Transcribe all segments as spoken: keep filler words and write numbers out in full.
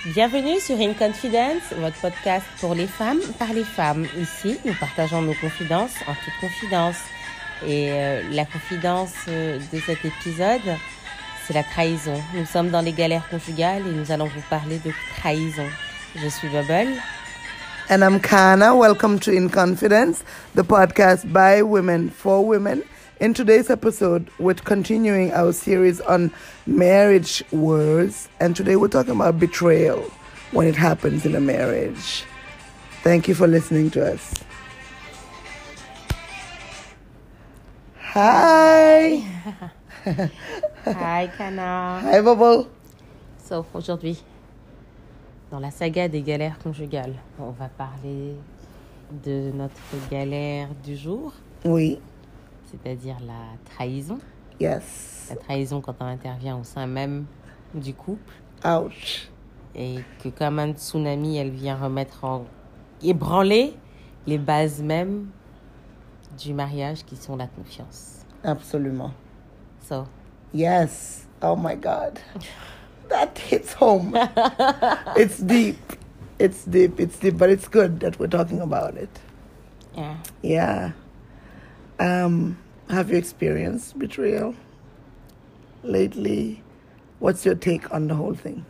Bienvenue sur In Confidence, votre podcast pour les femmes, par les femmes. Ici, nous partageons nos confidences en toute confidence. Et euh, la confidence euh, de cet épisode, c'est la trahison. Nous sommes dans les galères conjugales et nous allons vous parler de trahison. Je suis Bubble. And I'm Kana. Welcome to In Confidence, the podcast by women for women. In today's episode, we're continuing our series on marriage words, and today we're talking about betrayal when it happens in a marriage. Thank you for listening to us. Hi. Hi, Kana. Hi, Bubble. So, aujourd'hui, dans la saga des galères conjugales, on va parler de notre galère du jour. Oui. C'est-à-dire la trahison. Yes. La trahison quand on intervient au sein même du couple. Ouch. Et que comme un tsunami, elle vient remettre en... ébranler les bases mêmes du mariage qui sont la confiance. Absolument. So. Yes. Oh my God. That hits home. It's deep. It's deep. It's deep. But it's good that we're talking about it. Yeah. Yeah. Um, have you experienced betrayal lately? What's your take on the whole thing?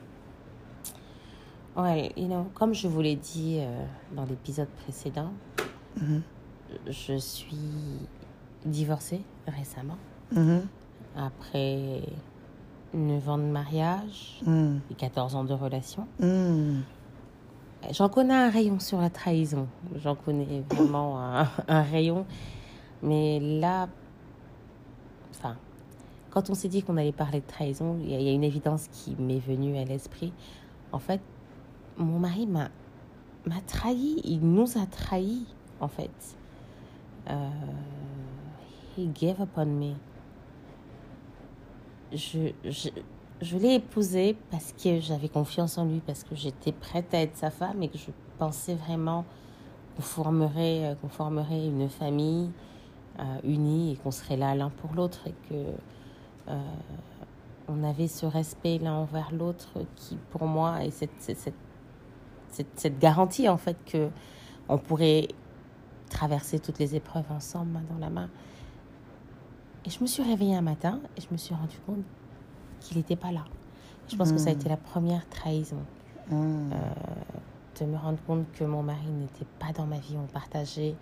Well, you know, comme je vous l'ai dit euh, dans l'épisode précédent, mm-hmm. je suis divorcée récemment. Mm-hmm. Après neuf ans de mariage mm. et quatorze ans de relation. Mm. J'en connais un rayon sur la trahison. J'en connais vraiment un, un rayon. Mais là, enfin, quand on s'est dit qu'on allait parler de trahison, il y, y a une évidence qui m'est venue à l'esprit. En fait, mon mari m'a, m'a trahi, il nous a trahis, en fait. Euh, he gave up on me. Je, je, je l'ai épousé parce que j'avais confiance en lui, parce que j'étais prête à être sa femme et que je pensais vraiment qu'on formerait, qu'on formerait une famille Euh, unis et qu'on serait là l'un pour l'autre et que euh, on avait ce respect l'un envers l'autre qui pour moi est cette, cette, cette, cette, cette garantie en fait que on pourrait traverser toutes les épreuves ensemble main dans la main. Et je me suis réveillée un matin et je me suis rendu compte qu'il n'était pas là. Je pense mmh. que ça a été la première trahison. Mmh. Euh, de me rendre compte que mon mari n'était pas dans ma vie. On partageait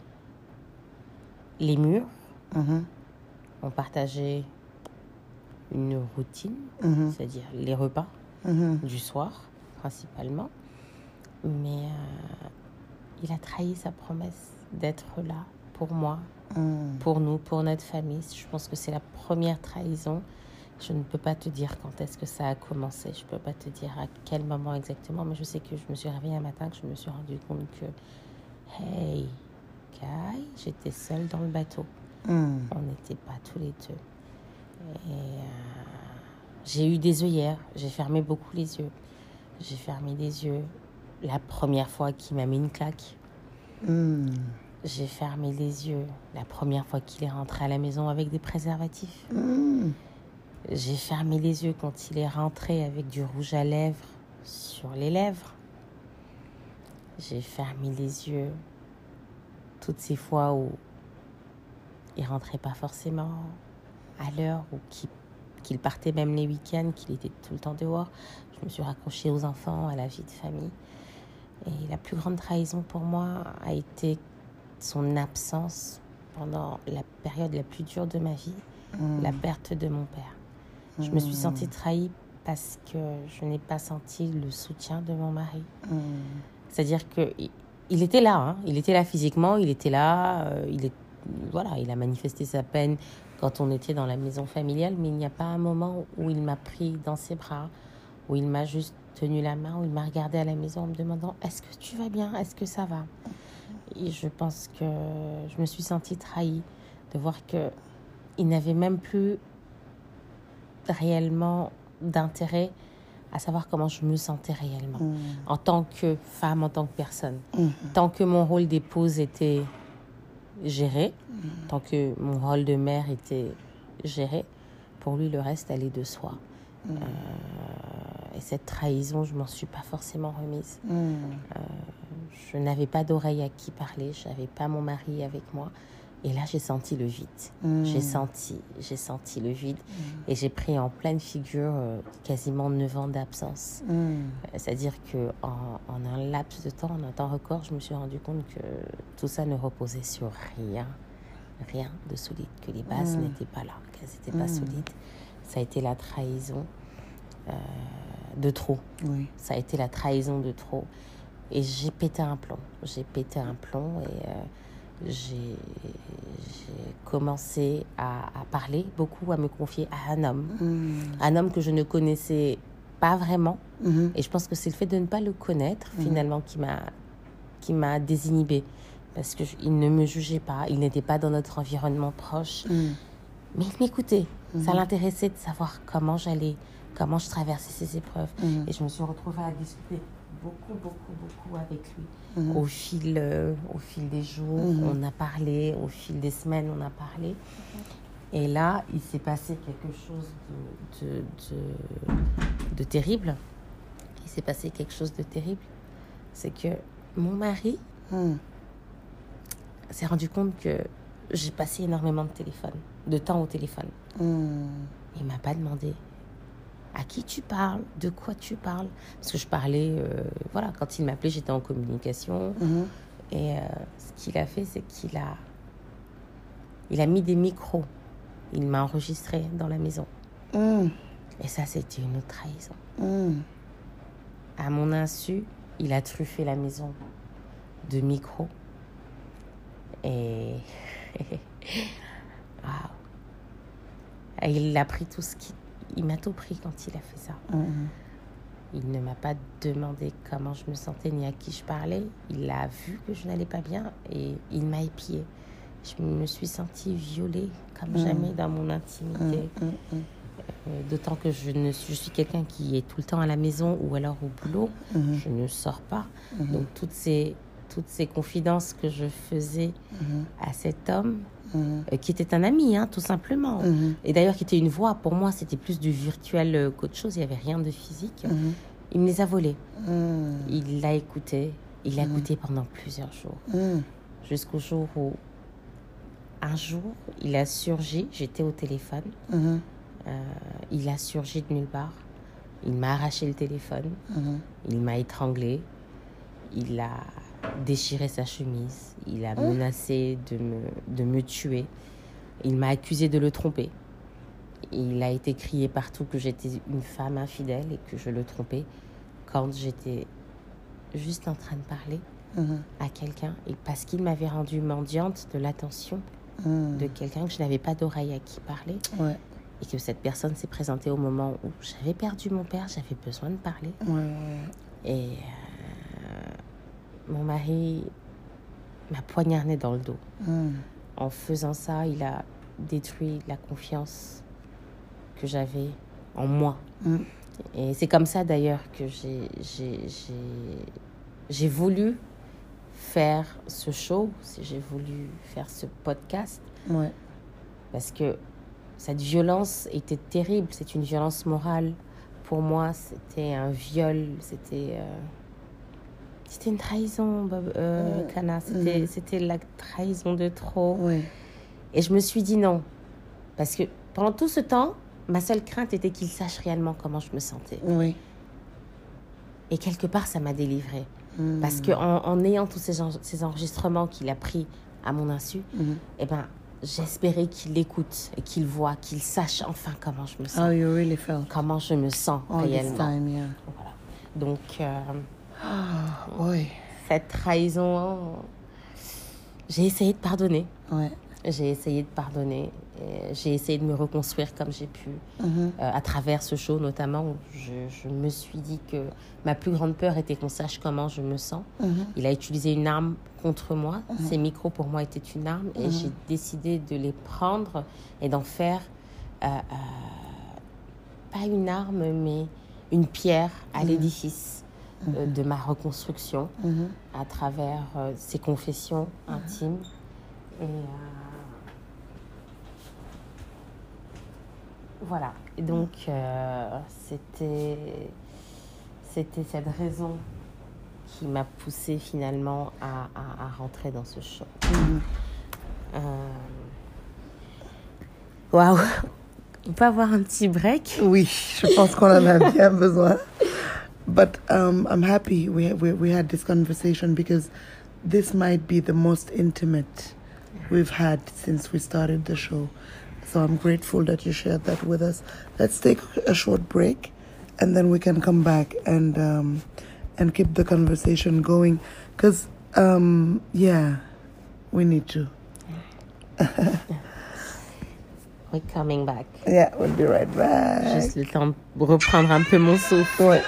les murs, mm-hmm. on partageait une routine, mm-hmm. c'est-à-dire les repas mm-hmm. du soir, principalement. Mais euh, il a trahi sa promesse d'être là pour moi, mm. pour nous, pour notre famille. Je pense que c'est la première trahison. Je ne peux pas te dire quand est-ce que ça a commencé. Je ne peux pas te dire à quel moment exactement, mais je sais que je me suis réveillée un matin, que je me suis rendu compte que, hey, j'étais seule dans le bateau. Mm. On n'était pas tous les deux. Et euh, j'ai eu des œillères. J'ai fermé beaucoup les yeux. J'ai fermé les yeux la première fois qu'il m'a mis une claque. Mm. J'ai fermé les yeux la première fois qu'il est rentré à la maison avec des préservatifs. Mm. J'ai fermé les yeux quand il est rentré avec du rouge à lèvres sur les lèvres. J'ai fermé les yeux toutes ces fois où il rentrait pas forcément à l'heure ou qu'il, qu'il partait même les week-ends, qu'il était tout le temps dehors. Je me suis raccrochée aux enfants, à la vie de famille. Et la plus grande trahison pour moi a été son absence pendant la période la plus dure de ma vie, mmh. la perte de mon père. Mmh. Je me suis sentie trahie parce que je n'ai pas senti le soutien de mon mari. Mmh. C'est-à-dire que il était là, hein. Il était là physiquement, il était là, euh, il est, voilà, il a manifesté sa peine quand on était dans la maison familiale, mais il n'y a pas un moment où il m'a pris dans ses bras, où il m'a juste tenu la main, où il m'a regardé à la maison en me demandant « Est-ce que tu vas bien ? Est-ce que ça va ?» Et je pense que je me suis sentie trahie de voir qu'il n'avait même plus réellement d'intérêt à savoir comment je me sentais réellement, mmh. en tant que femme, en tant que personne. Mmh. Tant que mon rôle d'épouse était géré, mmh. tant que mon rôle de mère était géré, pour lui, le reste allait de soi. Mmh. Euh, et cette trahison, je m'en suis pas forcément remise. Mm. Euh, je n'avais pas d'oreille à qui parler, je n'avais pas mon mari avec moi. Et là, j'ai senti le vide. Mm. J'ai senti, j'ai senti le vide. Mm. Et j'ai pris en pleine figure euh, quasiment neuf ans d'absence. Mm. Euh, c'est-à-dire qu'en en un laps de temps, en un temps record, je me suis rendu compte que tout ça ne reposait sur rien. Rien de solide, que les bases mm. n'étaient pas là, qu'elles n'étaient pas mm. solides. Ça a été la trahison euh, de trop. Oui. Ça a été la trahison de trop. Et j'ai pété un plomb. J'ai pété un plomb et... Euh, J'ai, j'ai commencé à, à parler beaucoup, à me confier à un homme. Mmh. Un homme que je ne connaissais pas vraiment. Mmh. Et je pense que c'est le fait de ne pas le connaître, mmh. finalement, qui m'a, qui m'a désinhibée. Parce qu'il ne me jugeait pas, il n'était pas dans notre environnement proche. Mmh. Mais il m'écoutait. Mmh. Ça l'intéressait de savoir comment j'allais, comment je traversais ces épreuves. Mmh. Et je me suis retrouvée à discuter beaucoup, beaucoup, beaucoup avec lui. Mmh. Au fil, euh, au fil des jours, mmh. on a parlé. Au fil des semaines, on a parlé. Mmh. Et là, il s'est passé quelque chose de, de, de, de terrible. Il s'est passé quelque chose de terrible. C'est que mon mari mmh. s'est rendu compte que j'ai passé énormément de téléphone, de temps au téléphone. Mmh. Il ne m'a pas demandé à qui tu parles, de quoi tu parles. Parce que je parlais, euh, voilà, quand il m'appelait, j'étais en communication. Mmh. Et euh, ce qu'il a fait, c'est qu'il a, il a mis des micros. Il m'a enregistré dans la maison. Mmh. Et ça, c'était une autre trahison. Mmh. À mon insu, il a truffé la maison de micros. Et... wow. Et il a pris tout ce qui... Il m'a tout pris quand il a fait ça. Mmh. Il ne m'a pas demandé comment je me sentais ni à qui je parlais. Il a vu que je n'allais pas bien et il m'a épiée. Je me suis sentie violée comme mmh. jamais dans mon intimité. Mmh. Mmh. Euh, d'autant que je, ne, je suis quelqu'un qui est tout le temps à la maison ou alors au boulot. Mmh. Je ne sors pas. Mmh. Donc toutes ces, toutes ces confidences que je faisais mmh. à cet homme, Mmh. Euh, qui était un ami, hein, tout simplement. Mmh. Et d'ailleurs, qui était une voix. Pour moi, c'était plus du virtuel euh, qu'autre chose. Il n'y avait rien de physique. Mmh. Il me les a volés. Mmh. Il l'a écouté. Il l'a mmh. écouté pendant plusieurs jours. Mmh. Jusqu'au jour où, un jour, il a surgi. J'étais au téléphone. Mmh. Euh, il a surgi de nulle part. Il m'a arraché le téléphone. Mmh. Il m'a étranglée. Il a... déchiré sa chemise, il a menacé de me, de me tuer, il m'a accusé de le tromper. Il a été crié partout que j'étais une femme infidèle et que je le trompais quand j'étais juste en train de parler mmh. à quelqu'un, et parce qu'il m'avait rendue mendiante de l'attention mmh. de quelqu'un, que je n'avais pas d'oreille à qui parler. Ouais. Et que cette personne s'est présentée au moment où j'avais perdu mon père, j'avais besoin de parler. Ouais, ouais. Et... mon mari m'a poignardé dans le dos. Mmh. En faisant ça, il a détruit la confiance que j'avais en moi. Mmh. Et c'est comme ça, d'ailleurs, que j'ai, j'ai, j'ai, j'ai voulu faire ce show, j'ai voulu faire ce podcast. Ouais. Parce que cette violence était terrible. C'est une violence morale. Pour moi, c'était un viol. C'était... Euh, C'était une trahison, euh, mmh. Kana. C'était, mmh. c'était la trahison de trop. Oui. Et je me suis dit non. Parce que pendant tout ce temps, ma seule crainte était qu'il sache réellement comment je me sentais. Oui. Et quelque part, ça m'a délivrée. Mmh. Parce qu'en en ayant tous ces, ces enregistrements qu'il a pris à mon insu, mmh. eh ben, j'espérais qu'il l'écoute et qu'il voit, qu'il sache enfin comment je me sens. Oh, you really felt. Comment je me sens all réellement. This time, yeah. Voilà. Donc... Euh, Oh, oui. Cette trahison, j'ai essayé de pardonner. Ouais. J'ai essayé de pardonner. Et j'ai essayé de me reconstruire comme j'ai pu. Mm-hmm. Euh, à travers ce show, notamment, où je, je me suis dit que ma plus grande peur était qu'on sache comment je me sens. Mm-hmm. Il a utilisé une arme contre moi. Mm-hmm. Ces micros, pour moi, étaient une arme. Et mm-hmm. j'ai décidé de les prendre et d'en faire, euh, euh, pas une arme, mais une pierre à mm-hmm. l'édifice. Euh, de ma reconstruction mmh. à travers euh, ces confessions mmh. intimes. Et euh, voilà. Et donc, euh, c'était... c'était cette raison qui m'a poussée finalement à, à, à rentrer dans ce show. Mm-hmm. Waouh, wow. On peut avoir un petit break? Oui, je pense qu'on en a bien besoin. But um, I'm happy we, we we had this conversation because this might be the most intimate we've had since we started the show. So I'm grateful that you shared that with us. Let's take a short break, and then we can come back and um, and keep the conversation going. Because, um, yeah, we need to. We're coming back. Yeah, we'll be right back. Juste le temps de reprendre un peu mon souffle. Ouais.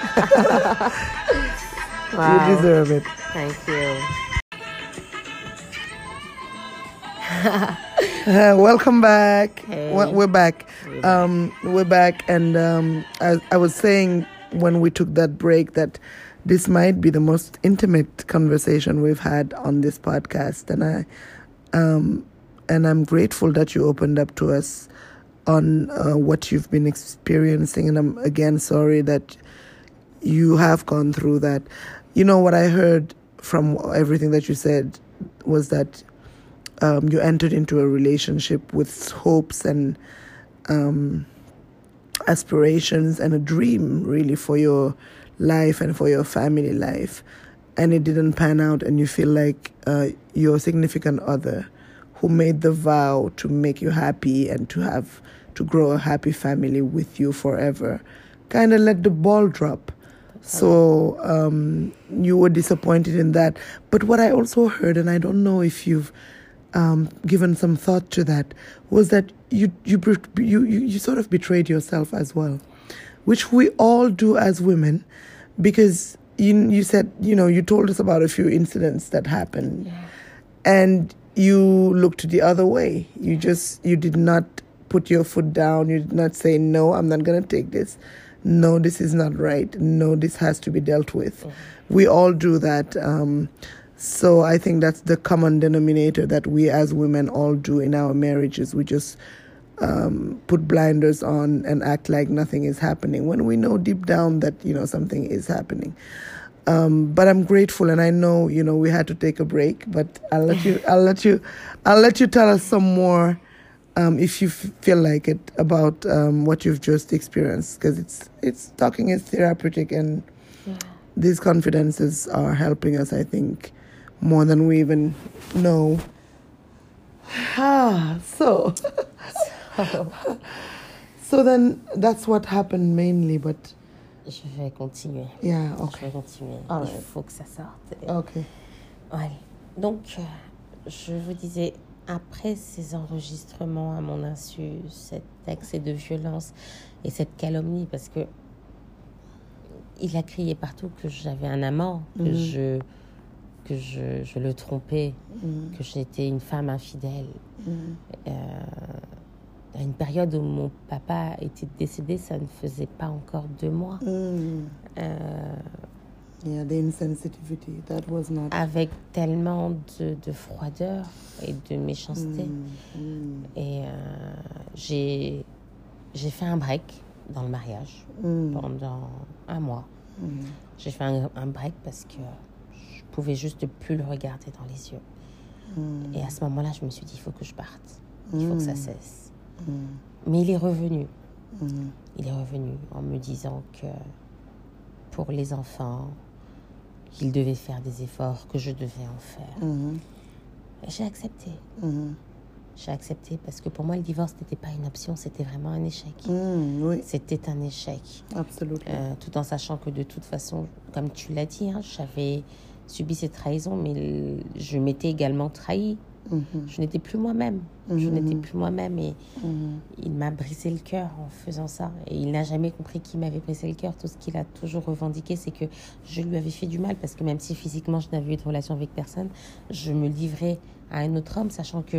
Wow. You deserve it. Thank you. uh, welcome back. Hey. We're back. We're back. Um, we're back, and um, I, I was saying when we took that break that this might be the most intimate conversation we've had on this podcast, and I, um, and I'm grateful that you opened up to us on uh, what you've been experiencing, and I'm again sorry that you have gone through that. You know, what I heard from everything that you said was that um, you entered into a relationship with hopes and um, aspirations and a dream really for your life and for your family life, and it didn't pan out, and you feel like uh, your significant other who made the vow to make you happy and to have to grow a happy family with you forever kind of let the ball drop. So um, you were disappointed in that. But what I also heard, and I don't know if you've um, given some thought to that, was that you you, you you you sort of betrayed yourself as well, which we all do as women, because you you said, you know, you told us about a few incidents that happened, yeah. and you looked the other way. You just you did not put your foot down. You did not say, no, I'm not going to take this. No, this is not right. No, this has to be dealt with. Mm-hmm. We all do that. Um, so I think that's the common denominator that we as women all do in our marriages. We just um, put blinders on and act like nothing is happening when we know deep down that, you know, something is happening. Um, but I'm grateful, and I know, you know, we had to take a break, but I'll let you, I'll let you, I'll let you tell us some more Um, if you f- feel like it, about um, what you've just experienced, because it's it's talking is therapeutic, and yeah. These confidences are helping us, I think, more than we even know. Ah, so, so then that's what happened mainly, but. Je vais continuer. Yeah, okay. Je vais continuer. All Il right. faut que ça sorte. Ok. Ouais. Donc, euh, je vous disais. Après ces enregistrements à mon insu, cet accès de violence et cette calomnie, parce que il a crié partout que j'avais un amant, que mm-hmm. je que je, je le trompais, mm-hmm. que j'étais une femme infidèle. Mm-hmm. Euh, à une période où mon papa était décédé, ça ne faisait pas encore deux mois. Mm-hmm. Euh, Yeah, the insensitivity, that was not... Avec tellement de, de froideur et de méchanceté. Mm, mm. Et euh, j'ai, j'ai fait un break dans le mariage mm. pendant un mois. Mm. J'ai fait un, un break parce que je pouvais juste plus le regarder dans les yeux. Mm. Et à ce moment-là, je me suis dit, il faut que je parte. Il faut mm. que ça cesse. Mm. Mais il est revenu. Mm. Il est revenu en me disant que pour les enfants, qu'il devait faire des efforts, que je devais en faire. Mm-hmm. J'ai accepté. Mm-hmm. J'ai accepté parce que pour moi, le divorce n'était pas une option, c'était vraiment un échec. Mm, oui. C'était un échec. Absolument. Euh, tout en sachant que de toute façon, comme tu l'as dit, hein, j'avais subi cette trahison, mais le, je m'étais également trahie. Mm-hmm. Je n'étais plus moi-même. Mm-hmm. Je n'étais plus moi-même et mm-hmm. il m'a brisé le cœur en faisant ça. Et il n'a jamais compris qu'il m'avait brisé le cœur. Tout ce qu'il a toujours revendiqué, c'est que je lui avais fait du mal parce que même si physiquement je n'avais eu de relation avec personne, je me livrais à un autre homme, sachant que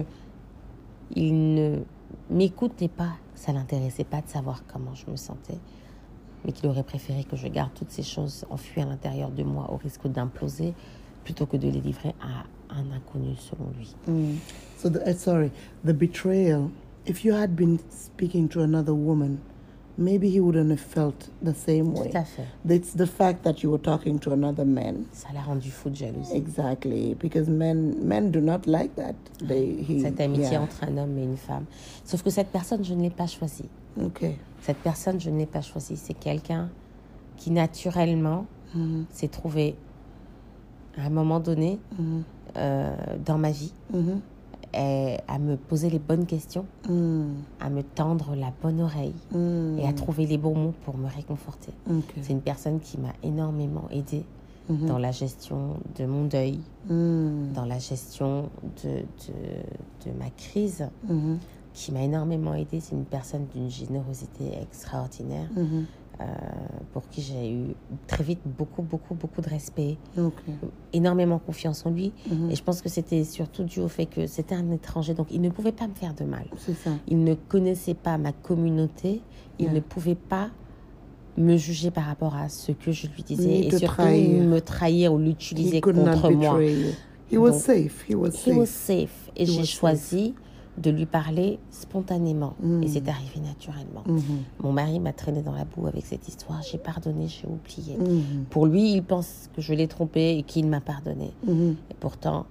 il ne m'écoutait pas. Ça l'intéressait pas de savoir comment je me sentais, mais qu'il aurait préféré que je garde toutes ces choses enfouies à l'intérieur de moi au risque d'imploser plutôt que de les livrer à un inconnu selon lui. Mm. So, the, uh, sorry, the betrayal, if you had been speaking to another woman maybe he wouldn't have felt the same way. Tout à fait. It's the fact that you were talking to another man. Ça l'a rendu fou de jalousie. Exactly, because men men do not like that. They, he, Cette amitié yeah. entre un homme et une femme. Sauf que cette personne, je ne l'ai pas choisie. Okay. Cette personne, je ne l'ai pas choisie. C'est quelqu'un qui, naturellement, Mm-hmm. s'est trouvé, à un moment donné, Mm-hmm. euh, dans ma vie, Mm-hmm. et à me poser les bonnes questions, Mm. à me tendre la bonne oreille Mm. et à trouver les bons mots pour me réconforter. Okay. C'est une personne qui m'a énormément aidée Mm-hmm. dans la gestion de mon deuil, Mm. dans la gestion de, de, de ma crise, Mm-hmm. qui m'a énormément aidée. C'est une personne d'une générosité extraordinaire, Mm-hmm. euh, pour qui j'ai eu très vite beaucoup, beaucoup, beaucoup de respect, Okay. énormément confiance en lui. Mhm. Et je pense que c'était surtout dû au fait que c'était un étranger, donc il ne pouvait pas me faire de mal. C'est ça. Il ne connaissait pas ma communauté, il Yeah. ne pouvait pas me juger par rapport à ce que je lui disais Ni et te surtout trahir. me trahir ou l'utiliser He could not contre moi. betray you. He was Donc, safe. He was He safe. was safe. Et He j'ai was choisi de lui parler spontanément. Mm. Et c'est arrivé naturellement. Mhm. Mon mari m'a traîné dans la boue avec cette histoire. J'ai pardonné, j'ai oublié. Mhm. Pour lui, il pense que je l'ai trompé et qu'il m'a pardonné. Mhm. Et pourtant,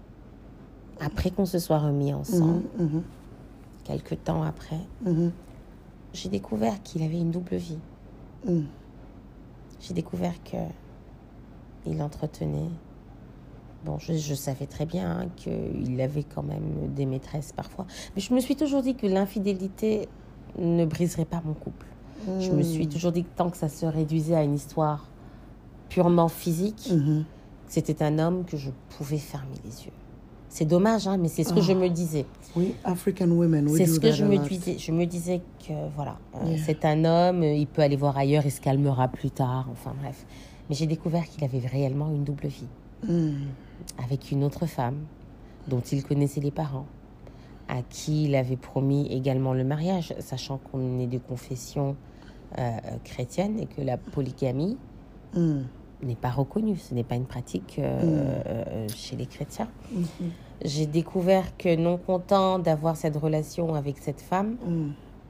après qu'on se soit remis ensemble, Mhm. Mhm. quelques temps après, Mhm. j'ai découvert qu'il avait une double vie. Mm. J'ai découvert que il entretenait. Bon, je, je savais très bien hein, qu'il avait quand même des maîtresses parfois. Mais je me suis toujours dit que l'infidélité ne briserait pas mon couple. Je me suis toujours dit que tant que ça se réduisait à une histoire purement physique, Mhm. c'était un homme que je pouvais fermer les yeux. C'est dommage, hein, mais c'est ce que Oh. je me disais. We African women, we C'est do ce que that je a me lot. disais. Je me disais que voilà, euh, Yeah. c'est un homme, euh, il peut aller voir ailleurs, il se calmera plus tard. Enfin bref. Mais j'ai découvert qu'il avait réellement une double vie. Mm. Avec une autre femme dont il connaissait les parents, à qui il avait promis également le mariage, sachant qu'on est de confession euh, chrétienne et que la polygamie Mm. n'est pas reconnue. Ce n'est pas une pratique euh, euh, chez les chrétiens. Mhm. J'ai découvert que non content d'avoir cette relation avec cette femme, Mm.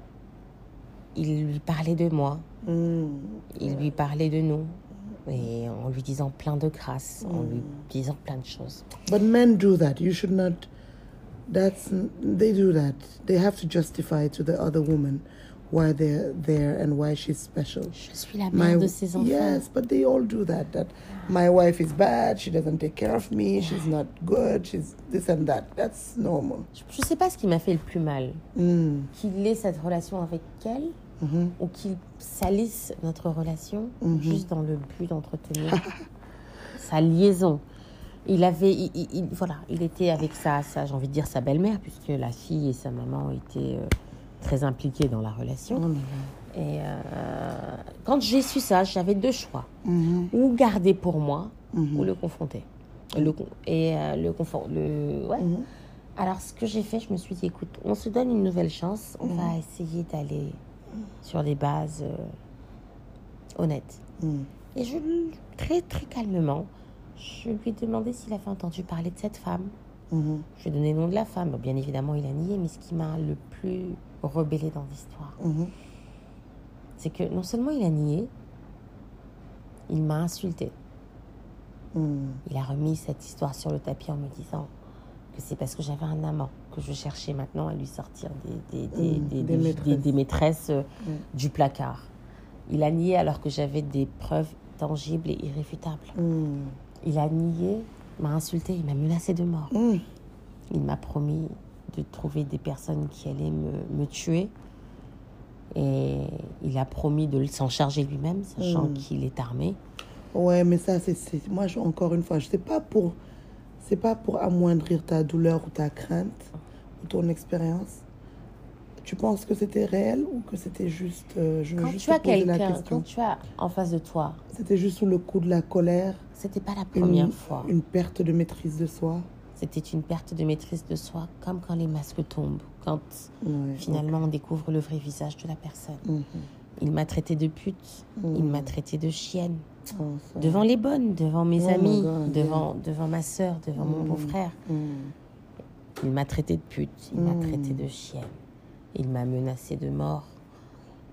il lui parlait de moi, Mm. il lui parlait de nous, et en lui disant plein de grâces, en lui disant plein de choses. But men do that. You should not. That's they do that. They have to justify to the other woman why they're there and why she's special. Je suis la mère My de ses enfants. yes, but they all do that. That my wife is bad. She doesn't take care of me. She's not good. She's this and that. That's normal. Je ne sais pas ce qui m'a fait le plus mal. Mm. Qu'il ait cette relation avec elle Mhm. ou qu'il salisse notre relation Mhm. juste dans le but d'entretenir sa liaison. Il avait, il, il- il- voilà, il était avec sa, sa, j'ai envie de dire sa belle-mère, puisque la fille et sa maman étaient euh, très impliquées dans la relation. Oh, no. Et euh, quand j'ai su ça, j'avais deux choix. Mhm. Ou garder pour moi, Mhm. ou le confronter. Le, con- et euh, le confort, le, ouais. Mhm. Alors, ce que j'ai fait, je me suis dit, écoute, on se donne une nouvelle chance. On va essayer d'aller sur des bases euh, honnêtes. Mm. Et je, lui- très, très calmement, je lui ai demandé s'il avait entendu parler de cette femme. Mhm. Je lui ai donné le nom de la femme. Bien évidemment, il a nié, mais ce qui m'a le plus rebellé dans l'histoire, Mhm. c'est que non seulement il a nié, il m'a insulté. Mm. Il a remis cette histoire sur le tapis en me disant que c'est parce que j'avais un amant que je cherchais maintenant à lui sortir des, des, des, Mm, des, des des- maîtresses. des- des maîtresses euh, Mm. du placard. Il a nié alors que j'avais des preuves tangibles et irréfutables. Mm. Il a nié, m'a insulté, il m'a menacé de mort. Mm. Il m'a promis de trouver des personnes qui allaient me, me tuer. Et il a promis de s'en charger lui-même, sachant Mm. qu'il est armé. Ouais, mais ça, c'est, c'est... Moi, je- encore une fois, je sais pas pour... C'est pas pour amoindrir ta douleur ou ta crainte ou ton expérience. Tu penses que c'était réel ou que c'était juste... euh, je veux Quand juste tu as te poser la quelqu'un, question. quand tu as en face de toi, C'était juste sous le coup de la colère, c'était pas la une, première fois. une perte de maîtrise de soi. C'était une perte de maîtrise de soi, comme quand les masques tombent, quand Ouais, finalement on découvre le vrai visage de la personne. Mhm. Il m'a traité de pute, Mm. il m'a traité de chienne, Oh, ça. devant les bonnes, devant mes Oh my amis, God, devant, devant ma sœur, devant mon Mm. beau-frère. Mm. Il m'a traité de pute, il m'a Mm. traité de chienne, il m'a menacé de mort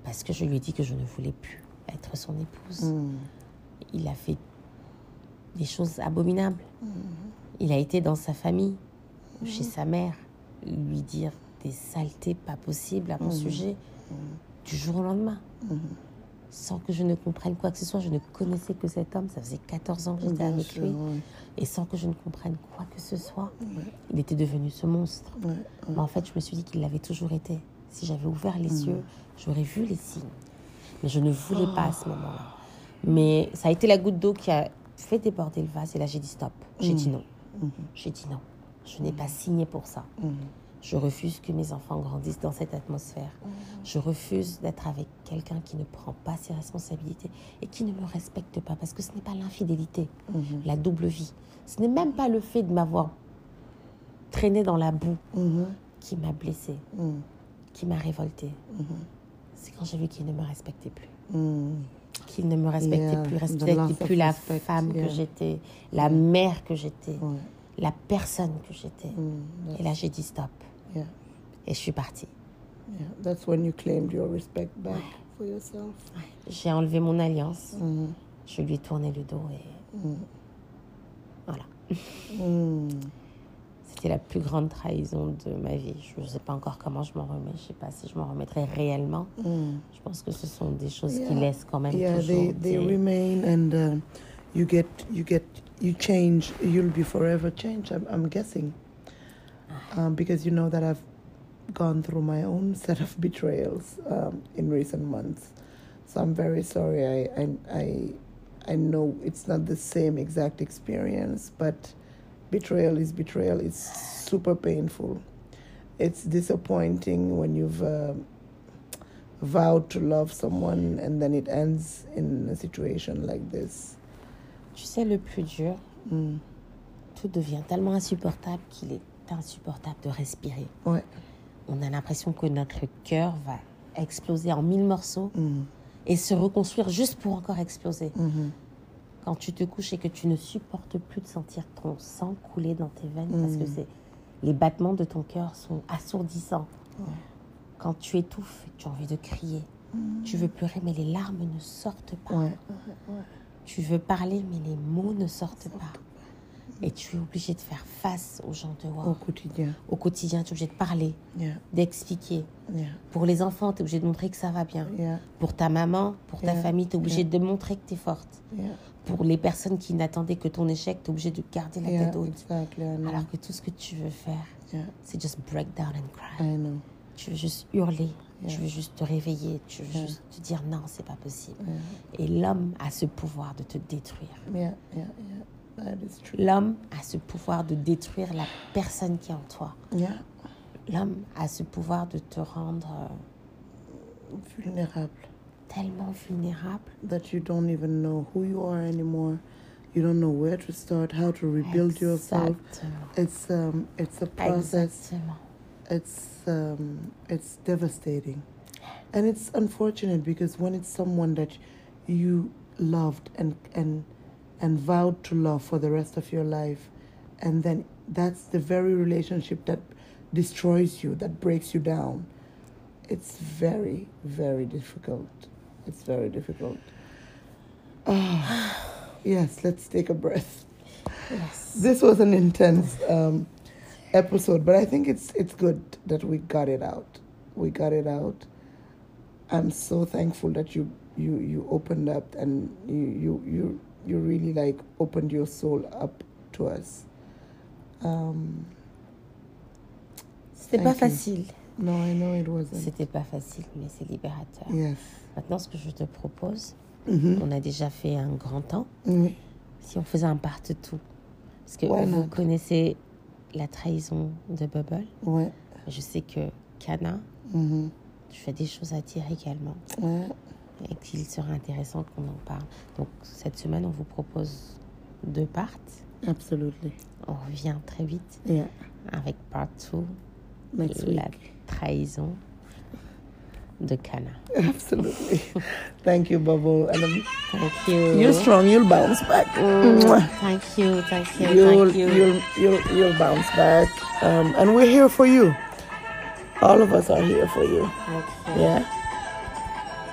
parce que je lui ai dit que je ne voulais plus être son épouse. Mm. Il a fait des choses abominables. Mm. Il a été dans sa famille, mm. chez sa mère, lui dire des saletés pas possibles à mon mm. sujet, mm. du jour au lendemain. Mm. Sans que je ne comprenne quoi que ce soit. Je ne connaissais que cet homme. Ça faisait quatorze ans que j'étais Bien avec sûr, lui. Ouais. Et sans que je ne comprenne quoi que ce soit, ouais. il était devenu ce monstre. Ouais, ouais. Mais en fait, je me suis dit qu'il l'avait toujours été. Si j'avais ouvert les mmh. yeux, j'aurais vu les signes. Mais je ne voulais oh. pas à ce moment-là. Mais ça a été la goutte d'eau qui a fait déborder le vase. Et là, j'ai dit stop. J'ai mmh. dit non. Mmh. J'ai dit non. Je n'ai mmh. pas signé pour ça. Mmh. Je refuse que mes enfants grandissent dans cette atmosphère. Mmh. Je refuse d'être avec quelqu'un qui ne prend pas ses responsabilités et qui ne me respecte pas. Parce que ce n'est pas l'infidélité, mmh. la double vie. Ce n'est même pas le fait de m'avoir traîné dans la boue mmh. qui m'a blessée, mmh. qui m'a révoltée. Mmh. C'est quand j'ai vu qu'il ne me respectait plus. Mmh. Qu'il ne me respectait yeah. plus, respectait plus la respect. femme yeah. que j'étais, la yeah. mère que j'étais, ouais. la personne que j'étais. Mm, et là, j'ai dit stop. Yeah. Et je suis partie. Yeah. That's when you claimed your respect back ouais. for yourself. Ouais. J'ai enlevé mon alliance. Mm. Je lui ai tourné le dos et mm. voilà. Mm. C'était la plus grande trahison de ma vie. Je ne sais pas encore comment je m'en remets. Je ne sais pas si je m'en remettrai réellement. Mm. Je pense que ce sont des choses yeah. qui laissent quand même yeah, toujours. They, they remain and uh, you get, you get, you change. You'll be forever changed. I'm, I'm guessing, um, because you know that I've gone through my own set of betrayals um, in recent months. So I'm very sorry. I, I, I, I know it's not the same exact experience, but betrayal is betrayal. It's super painful. It's disappointing when you've uh, vowed to love someone and then it ends in a situation like this. Tu sais, le plus dur, mm. tout devient tellement insupportable qu'il est insupportable de respirer. Ouais. On a l'impression que notre cœur va exploser en mille morceaux mm. et se reconstruire juste pour encore exploser. Mm-hmm. Quand tu te couches et que tu ne supportes plus de sentir ton sang couler dans tes veines mmh. parce que c'est, les battements de ton cœur sont assourdissants. Mmh. Quand tu étouffes et que tu as envie de crier, mmh. tu veux pleurer mais les larmes ne sortent pas. Ouais. Ouais. Tu veux parler mais les mots ne sortent pas. Et tu es obligé de faire face aux gens dehors. Au quotidien. Au quotidien, tu es obligé de parler, yeah. d'expliquer. Yeah. Pour les enfants, tu es obligé de montrer que ça va bien. Yeah. Pour ta maman, pour ta yeah. famille, tu es obligé yeah. de montrer que tu es forte. Yeah. Pour les personnes qui n'attendaient que ton échec, tu es obligé de garder la yeah, tête haute. Exactly, alors que tout ce que tu veux faire, yeah. c'est just break down and cry. I know. Tu veux juste hurler, yeah. tu veux juste te réveiller, tu veux yeah. juste te dire non, c'est pas possible. Yeah. Et l'homme a ce pouvoir de te détruire. Yeah, yeah, yeah. That is true. L'homme a ce pouvoir de détruire la personne qui est en toi. Yeah. L'homme a ce pouvoir de te rendre vulnérable. Tellement vulnérable. That you don't even know who you are anymore. You don't know where to start, how to rebuild Exactement. yourself. It's um, it's a process. Exactement. It's um, it's devastating, and it's unfortunate because when it's someone that you loved and and and vowed to love for the rest of your life, and then that's the very relationship that destroys you, that breaks you down. It's very, very difficult. It's very difficult. Oh, yes, let's take a breath. Yes. This was an intense um, episode, but I think it's it's good that we got it out. We got it out. I'm so thankful that you you, you opened up and you, you you you really like opened your soul up to us. Um, C'était pas facile. No, I know it wasn't. C'était pas facile, mais c'est libérateur. Yes. Maintenant, ce que je te propose, mm-hmm. on a déjà fait un grand temps. Oui. Si on faisait un part-tout, parce que Why vous not? connaissez la trahison de Bubble. Ouais. Je sais que Kana, mm-hmm. tu fais des choses à dire également. Ouais. Et qu'il serait intéressant qu'on en parle. Donc, cette semaine, on vous propose deux parts. Absolutely. On revient très vite Yeah. avec part two. Next la week. trahison de Kana. Absolutely. Thank you, Bubble. And um, Thank you. You're strong. You'll bounce back. Mm, thank you. Thank you. You'll, thank you. You'll, you'll, you'll bounce back. Um, and we're here for you. All of us are here for you. Thank you. Yeah.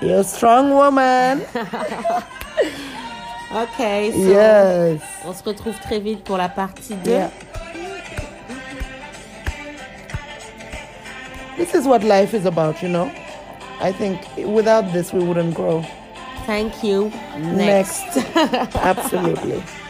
You're a strong woman. Ok, so Yes. on se retrouve très vite pour la partie deux. Yeah. This is what life is about, you know. I think without this we wouldn't grow. Thank you. Next. Absolutely.